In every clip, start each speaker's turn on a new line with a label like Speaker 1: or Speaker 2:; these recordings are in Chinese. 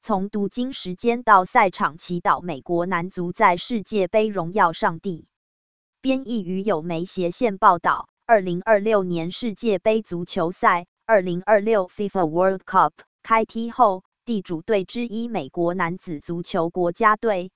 Speaker 1: 从读经时间到赛场祈祷美国男足在世界杯荣耀上帝。编译于有媒斜线报道，2026年世界杯足球赛 2026 FIFA World Cup 开踢后，地主队之一美国男子足球国家队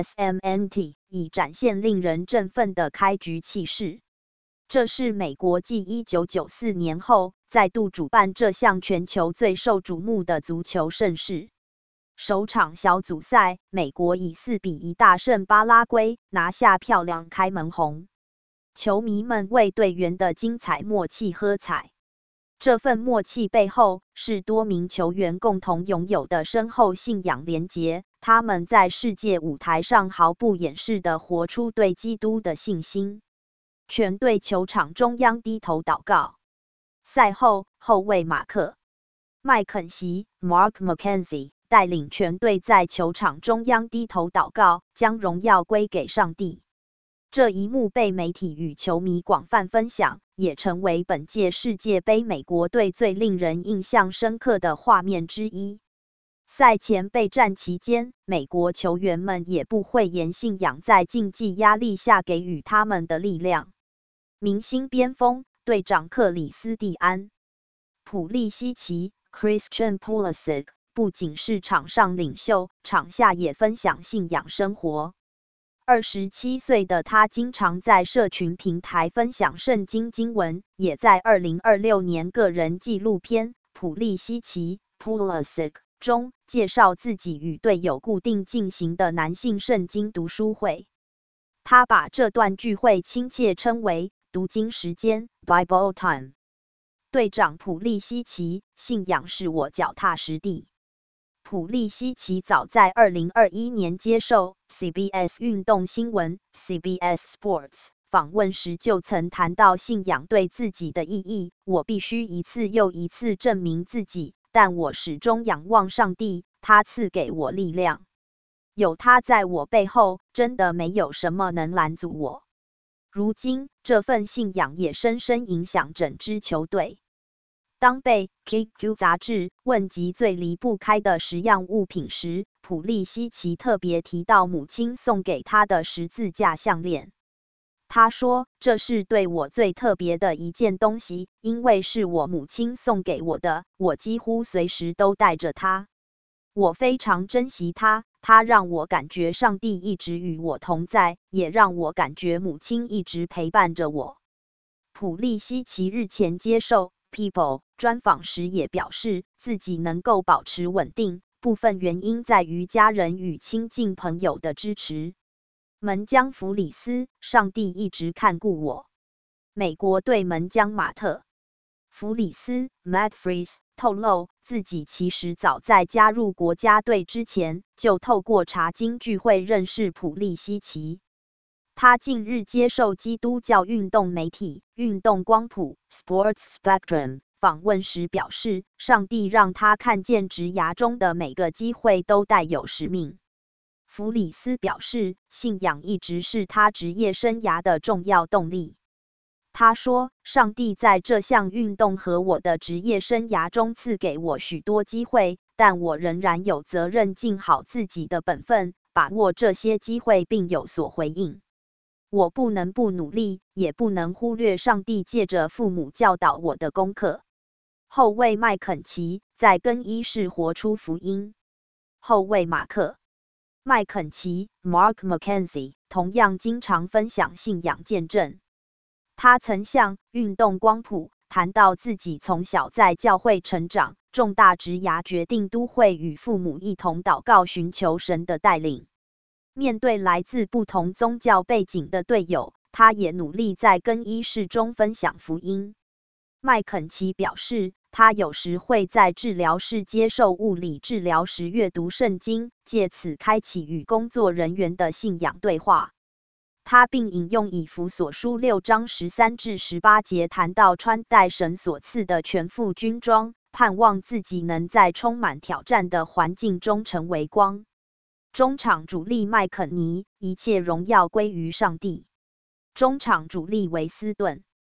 Speaker 1: USMNT 已展现令人振奋的开局气势。这是美国继1994年后再度主办这项全球最受瞩目的足球盛事。首场小组赛，美国以4-1大胜巴拉圭，拿下漂亮开门红。球迷们为队员的精彩默契喝彩。这份默契背后，是多名球员共同拥有的深厚信仰连结，他们在世界舞台上毫不掩饰地活出对基督的信心。全队球场中央低头祷告。赛后，后卫马克·麦肯锡 （Mark McKenzie） 带领全队在球场中央低头祷告，将荣耀归给上帝。这一幕被媒体与球迷广泛分享，也成为本届世界杯美国队最令人印象深刻的画面之一。赛前备战期间，美国球员们也不讳言信仰在竞技压力下给予他们的力量。明星边锋队长克里斯蒂安·普利西奇 （Christian Pulisic） 不仅是场上领袖，场下也分享信仰生活。27岁的他经常在社群平台分享圣经经文，也在2026年个人纪录片《普利西奇 Pulisic》中介绍自己与队友固定进行的男性圣经读书会。他把这段聚会亲切称为读经时间 Bible Time。队长普利西奇，信仰是我脚踏实地。普利西奇早在2021年接受 CBS 运动新闻 CBS Sports 访问时就曾谈到信仰对自己的意义。我必须一次又一次证明自己，但我始终仰望上帝，他赐给我力量。有他在我背后，真的没有什么能拦阻我。如今，这份信仰也深深影响整支球队。当被 GQ 杂志问及最离不开的10样物品时，普利西奇特别提到母亲送给他的十字架项链。他说：“这是对我最特别的一件东西，因为是我母亲送给我的，我几乎随时都带着它。我非常珍惜它，它让我感觉上帝一直与我同在，也让我感觉母亲一直陪伴着我。”普利西奇日前接受People 专访时也表示，自己能够保持稳定，部分原因在于家人与亲近朋友的支持。门将弗里斯，上帝一直看顾我。美国队门将马特·弗里斯 Matt Freese 透露，自己其实早在加入国家队之前，就透过查经聚会认识普利西奇。他近日接受基督教运动媒体运动光谱 Sports Spectrum 访问时表示，上帝让他看见职涯中的每个机会都带有使命。弗里斯表示，信仰一直是他职业生涯的重要动力。他说，上帝在这项运动和我的职业生涯中赐给我许多机会，但我仍然有责任尽好自己的本分，把握这些机会并有所回应。我不能不努力，也不能忽略上帝借着父母教导我的功课。后卫麦肯齐在更衣室活出福音。后卫马克·麦肯齐 Mark McKenzie 同样经常分享信仰见证。他曾向运动光谱谈到自己从小在教会成长，重大职涯决定都会与父母一同祷告，寻求神的带领。面对来自不同宗教背景的队友，他也努力在更衣室中分享福音。麦肯齐表示，他有时会在治疗室接受物理治疗时阅读圣经，借此开启与工作人员的信仰对话。他并引用以弗所书6章13至18节谈到穿戴神所赐的全副军装，盼望自己能在充满挑战的环境中成为光。中场主力麦肯尼，一切荣耀归于上帝。中场主力维斯顿。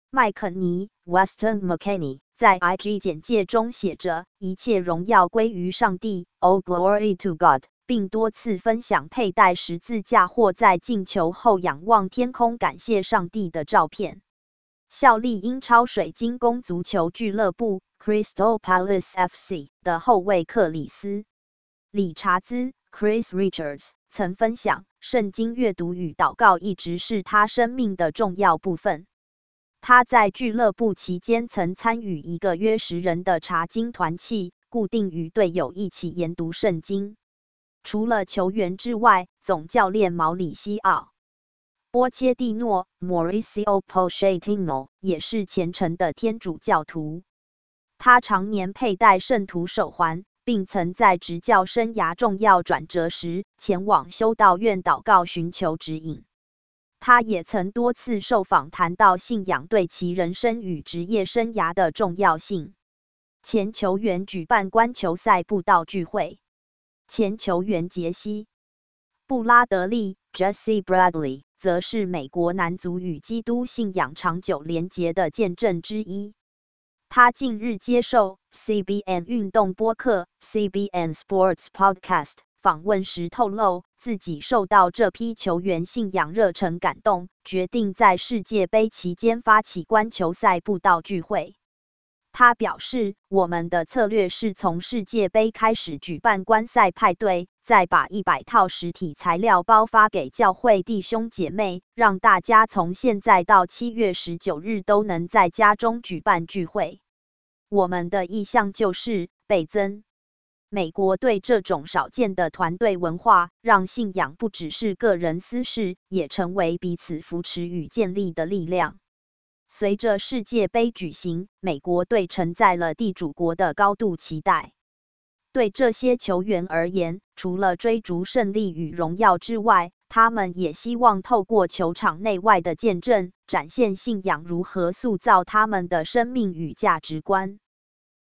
Speaker 1: 麦肯尼 Weston McKennie 在 IG 简介中写着，一切荣耀归于上帝 ，All glory to God， 并多次分享佩戴十字架或在进球后仰望天空感谢上帝的照片。效力英超水晶宫足球俱乐部 Crystal Palace FC 的后卫克里斯·理查兹 Chris Richards 曾分享，圣经阅读与祷告一直是他生命的重要部分。他在俱乐部期间曾参与一个约10人的查经团契，固定与队友一起研读圣经。除了球员之外，总教练毛里西奥波切蒂诺 Mauricio Pochettino 也是虔诚的天主教徒。他常年佩戴圣徒手环，并曾在执教生涯重要转折时前往修道院祷告寻求指引。他也曾多次受访谈到信仰对其人生与职业生涯的重要性。前球员举办观球赛布道聚会。前球员杰西·布拉德利 Jesse Bradley 则是美国男足与基督信仰长久连结的见证之一。他近日接受 CBN 运动播客 CBN Sports Podcast 访问时透露，自己受到这批球员信仰热忱感动，决定在世界杯期间发起观球赛布道聚会。他表示，我们的策略是从世界杯开始举办观赛派对，再把100套实体材料包发给教会弟兄姐妹，让大家从现在到7月19日都能在家中举办聚会。我们的意向就是倍增。美国对这种少见的团队文化，让信仰不只是个人私事，也成为彼此扶持与建立的力量。随着世界杯举行，美国队承载了地主国的高度期待。对这些球员而言，除了追逐胜利与荣耀之外，他们也希望透过球场内外的见证，展现信仰如何塑造他们的生命与价值观。